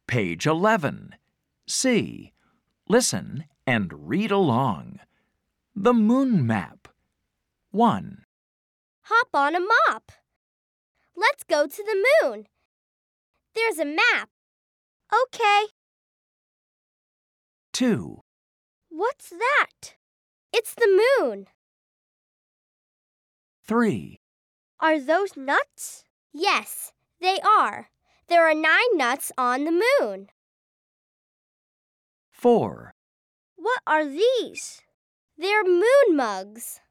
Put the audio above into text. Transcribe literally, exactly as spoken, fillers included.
Page eleven. C. Listen and read along. The moon map. one. Hop on a mop. Let's go to the moon. There's a map. Okay. two. What's that? It's the moon. three. Are those nuts? Yes, they are. There are nine nuts on the moon. four. What are these? They're moon mugs.